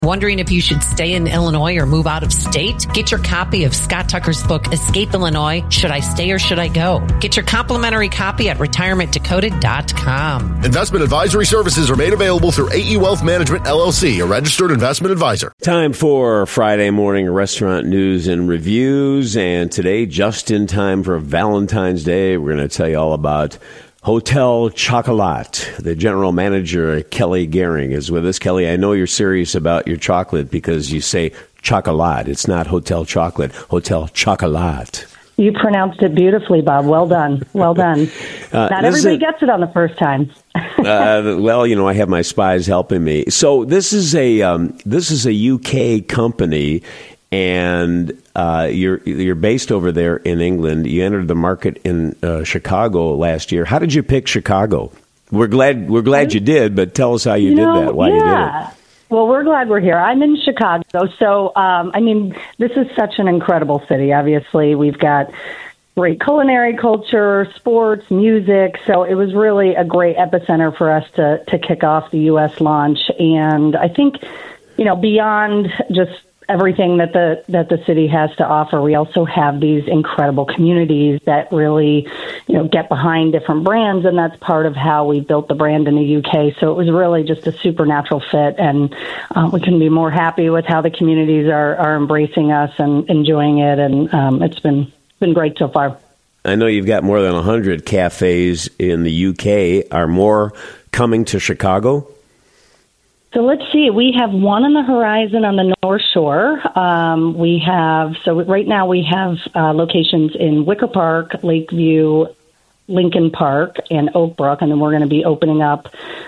Wondering if you should stay in Illinois or move out of state? Get your copy of Scott Tucker's book, Escape Illinois, Should I Stay or Should I Go? Get your complimentary copy at retirementdecoded.com. Investment advisory services are made available through AE Wealth Management, LLC, a registered investment advisor. Time for Friday morning restaurant news and reviews. And today, just in time for Valentine's Day, we're going to tell you all about Hotel Chocolat. The general manager, Kelly Gehring, is with us. Kelly, I know you're serious about your chocolate because you say chocolat. It's not Hotel Chocolate, Hotel Chocolat. You pronounced it beautifully, Bob. Well done. Well done. Not everybody gets it on the first time. Well, you know, I have my spies helping me. So this is a UK company, and you're based over there in England. You entered the market in Chicago last year. How did you pick Chicago? We're glad you did, but tell us how you did that. Why you did it? Well, we're glad we're here. I'm in Chicago, so this is such an incredible city. Obviously, we've got great culinary culture, sports, music. So it was really a great epicenter for us to kick off the U.S. launch. And I think, you know, beyond just everything that the city has to offer, we also have these incredible communities that really, you know, get behind different brands, and that's part of how we built the brand in the UK. So it was really just a supernatural fit, and we couldn't be more happy with how the communities are embracing us and enjoying it, and it's been great so far. I know you've got more than 100 cafes in the UK. Are more coming to Chicago? So let's see. We have one on the horizon on the North Shore. Right now we have locations in Wicker Park, Lakeview, Lincoln Park, and Oak Brook, and then we're going to be opening up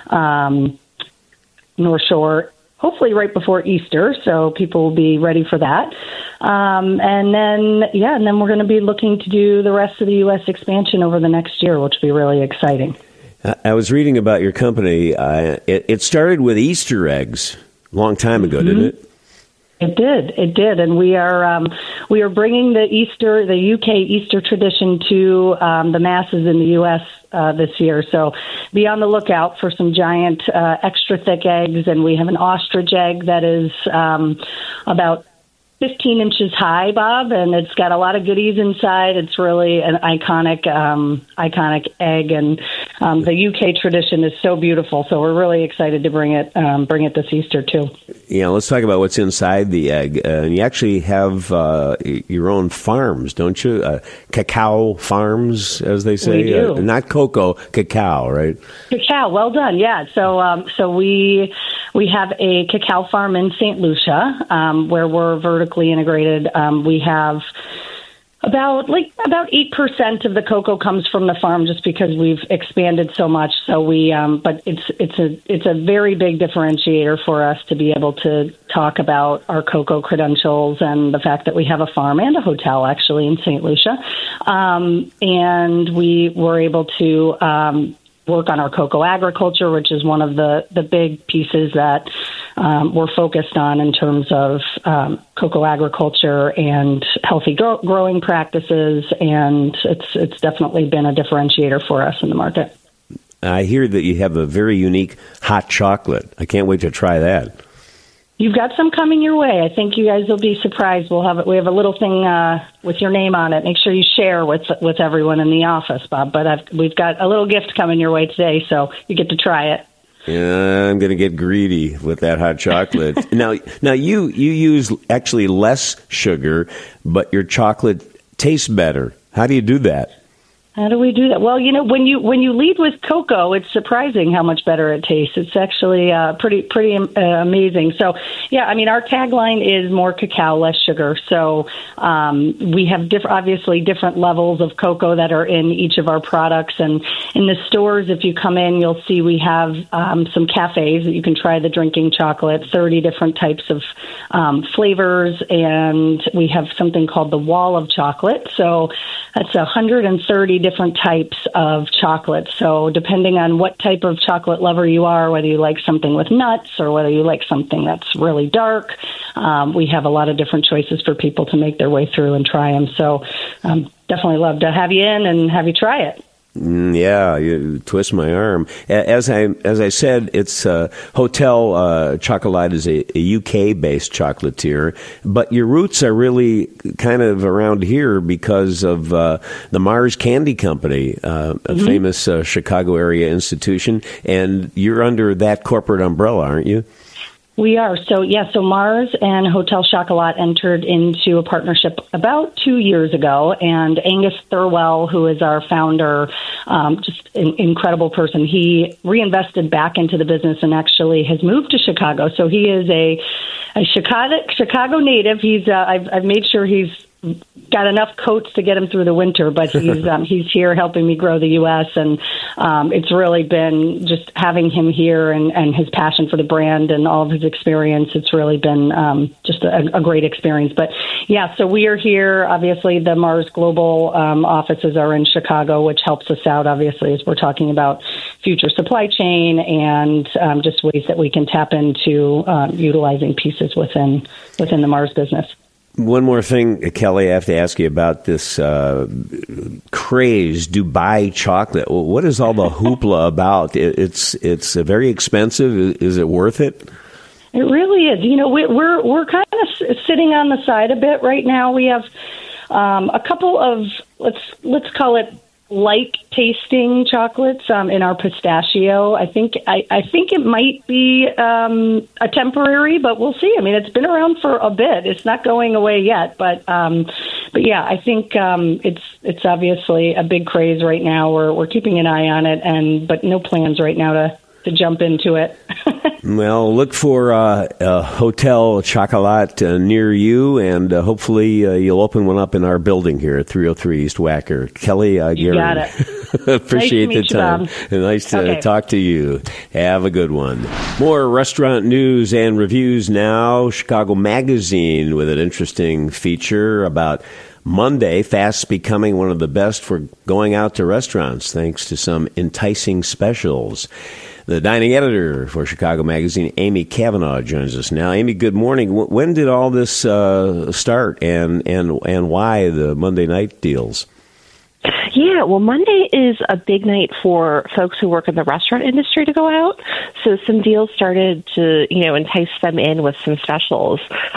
North Shore hopefully right before Easter, so people will be ready for that. And then we're going to be looking to do the rest of the U.S. expansion over the next year, which will be really exciting. I was reading about your company. It started with Easter eggs a long time ago, didn't it? It did, and we are bringing the UK Easter tradition to the masses in the U.S. This year. So be on the lookout for some giant, extra thick eggs, and we have an ostrich egg that is about 15 inches high, Bob, and it's got a lot of goodies inside. It's really an iconic egg, and the UK tradition is so beautiful. So we're really excited to bring it this Easter too. Yeah, let's talk about what's inside the egg. You actually have your own farms, don't you? Cacao farms, as they say. We do. Not cocoa, cacao, right? Cacao, well done. Yeah. So we have a cacao farm in St. Lucia, where we're vertically integrated. We have about 8% of the cocoa comes from the farm, just because we've expanded so much. So but it's a very big differentiator for us to be able to talk about our cocoa credentials and the fact that we have a farm and a hotel actually in St. Lucia, and we were able to work on our cocoa agriculture, which is one of the big pieces that we're focused on in terms of cocoa agriculture and healthy growing practices, and it's definitely been a differentiator for us in the market. I hear that you have a very unique hot chocolate. I can't wait to try that. You've got some coming your way. I think you guys will be surprised. We have a little thing with your name on it. Make sure you share with everyone in the office, Bob. But we've got a little gift coming your way today, so you get to try it. Yeah, I'm going to get greedy with that hot chocolate. Now you use actually less sugar, but your chocolate tastes better. How do you do that? How do we do that? Well, you know, when you lead with cocoa, it's surprising how much better it tastes. It's actually pretty amazing. So, yeah, I mean, our tagline is more cacao, less sugar. So we have obviously different levels of cocoa that are in each of our products. And in the stores, if you come in, you'll see we have some cafes that you can try the drinking chocolate, 30 different types of flavors. And we have something called the Wall of Chocolate. So that's 130 different types of chocolate. So depending on what type of chocolate lover you are, whether you like something with nuts or whether you like something that's really dark, we have a lot of different choices for people to make their way through and try them. So definitely love to have you in and have you try it. Yeah, you twist my arm. As I said, it's Hotel Chocolat is a UK based chocolatier, but your roots are really kind of around here because of the Mars Candy Company, a famous Chicago area institution, and you're under that corporate umbrella, aren't you? We are. So Mars and Hotel Chocolat entered into a partnership about 2 years ago, and Angus Thirlwell, who is our founder, just an incredible person, he reinvested back into the business and actually has moved to Chicago. So he is a Chicago native. He's I've made sure he's got enough coats to get him through the winter, but he's here helping me grow the U.S. And it's really been just having him here and his passion for the brand and all of his experience. It's really been just a great experience. But yeah, so we are here. Obviously, the Mars Global offices are in Chicago, which helps us out, obviously, as we're talking about future supply chain and just ways that we can tap into utilizing pieces within the Mars business. One more thing, Kelly, I have to ask you about this craze, Dubai chocolate. What is all the hoopla about? It's very expensive. Is it worth it? It really is. You know, we're kind of sitting on the side a bit right now. We have a couple of let's call it light tasting chocolates in our pistachio. I think it might be a temporary, but we'll see. I mean, it's been around for a bit. It's not going away yet, but yeah, I think it's obviously a big craze right now. We're keeping an eye on it, but no plans right now to jump into it. Well, look for a Hotel Chocolat near you, and hopefully you'll open one up in our building here at 303 East Wacker. Kelly, you got it. Appreciate nice the time. Nice to talk to you. Have a good one. More restaurant news and reviews now. Chicago Magazine with an interesting feature about Monday fast becoming one of the best for going out to restaurants thanks to some enticing specials. The dining editor for Chicago Magazine, Amy Kavanaugh, joins us now. Amy, good morning. When did all this start, and why the Monday night deals? Yeah, well, Monday is a big night for folks who work in the restaurant industry to go out. So some deals started to, entice them in with some specials.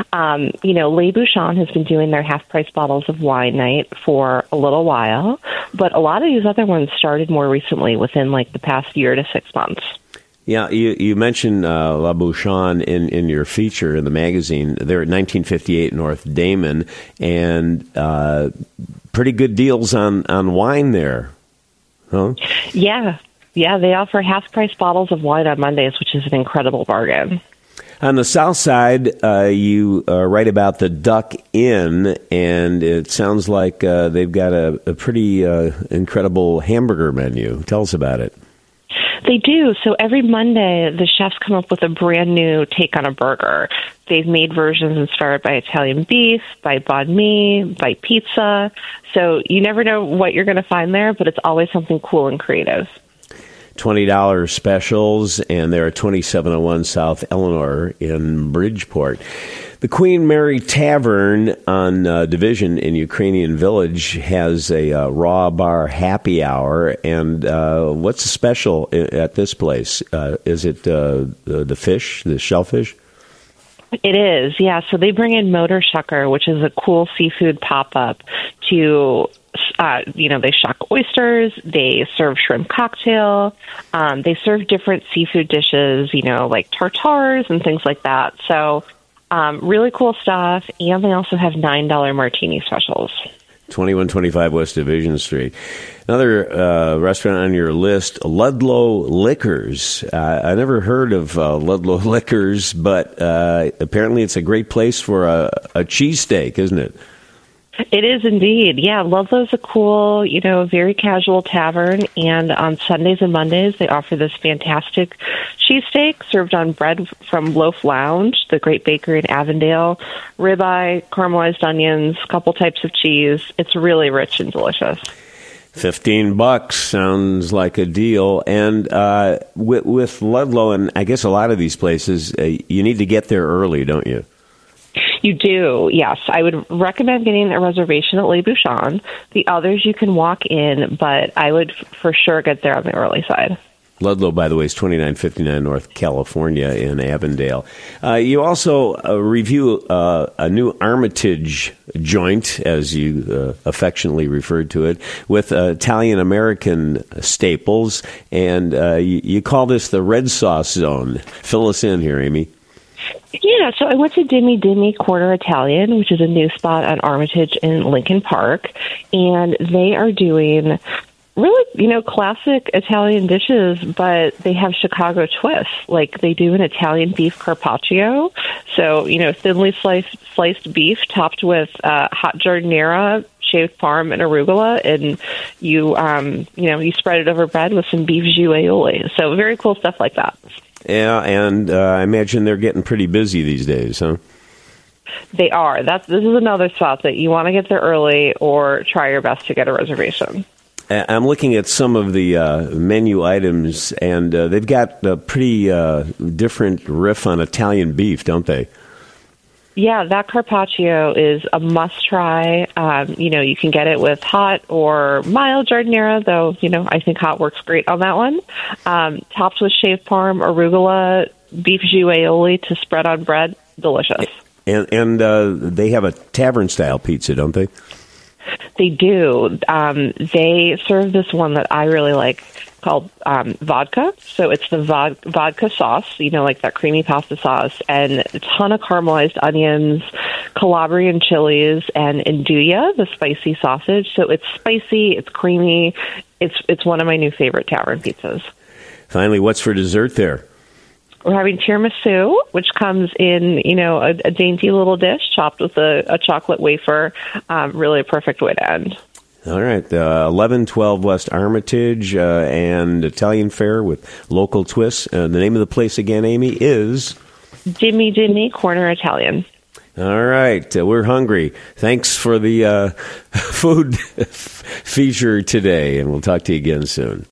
Les Bouchon has been doing their half-price bottles of wine night for a little while, but a lot of these other ones started more recently, within the past year to 6 months. Yeah, you mentioned Les Bouchon in your feature in the magazine. They're at 1958 North Damon, and pretty good deals on wine there, huh? Yeah, they offer half-price bottles of wine on Mondays, which is an incredible bargain. On the south side, you write about the Duck Inn, and it sounds like they've got a pretty incredible hamburger menu. Tell us about it. They do. So every Monday, the chefs come up with a brand new take on a burger. They've made versions inspired by Italian beef, by banh mi, by pizza. So you never know what you're going to find there, but it's always something cool and creative. $20 specials, and they're at 2701 South Eleanor in Bridgeport. The Queen Mary Tavern on Division in Ukrainian Village has a raw bar happy hour. And what's the special at this place? Is it the fish, the shellfish? It is, yeah. So they bring in Motor Shucker, which is a cool seafood pop-up to... they shuck oysters, they serve shrimp cocktail, they serve different seafood dishes, like tartars and things like that. So really cool stuff. And they also have $9 martini specials. 2125 West Division Street. Another restaurant on your list, Ludlow Liquors. I never heard of Ludlow Liquors, but apparently it's a great place for a cheesesteak, isn't it? It is indeed. Yeah, Ludlow's a cool, very casual tavern, and on Sundays and Mondays they offer this fantastic cheesesteak served on bread from Loaf Lounge, the great bakery in Avondale, ribeye, caramelized onions, a couple types of cheese. It's really rich and delicious. $15 sounds like a deal. And with Ludlow, and I guess a lot of these places, you need to get there early, don't you? You do, yes. I would recommend getting a reservation at Le Bouchon. The others you can walk in, but I would for sure get there on the early side. Ludlow, by the way, is 2959 North California in Avondale. You also review a new Armitage joint, as you affectionately referred to it, with Italian-American staples, and you call this the red sauce zone. Fill us in here, Amy. Yeah, so I went to Dimmy Dimmy Corner Italian, which is a new spot on Armitage in Lincoln Park, and they are doing really, classic Italian dishes, but they have Chicago twists. Like they do an Italian beef carpaccio. So, thinly sliced beef topped with hot giardiniera, shaved parm, and arugula, and you spread it over bread with some beef jus aioli. So very cool stuff like that. Yeah, and I imagine they're getting pretty busy these days, huh? They are. This is another spot that you want to get there early or try your best to get a reservation. I'm looking at some of the menu items, and they've got a pretty different riff on Italian beef, don't they? Yeah, that carpaccio is a must-try. You can get it with hot or mild giardiniera, though, I think hot works great on that one. Topped with shaved parm, arugula, beef jus aioli to spread on bread. Delicious. And they have a tavern-style pizza, don't they? They do. They serve this one that I really like called vodka. So it's the vodka sauce, like that creamy pasta sauce, and a ton of caramelized onions, Calabrian chilies, and andouille, the spicy sausage. So it's spicy, it's creamy. It's one of my new favorite tavern pizzas. Finally, what's for dessert there? We're having tiramisu, which comes in, a dainty little dish chopped with a chocolate wafer. Really a perfect way to end. All right. 1112 West Armitage and Italian fare with local twists. The name of the place again, Amy, is? Dimmy Dimmy Corner Italian. All right. We're hungry. Thanks for the food feature today, and we'll talk to you again soon.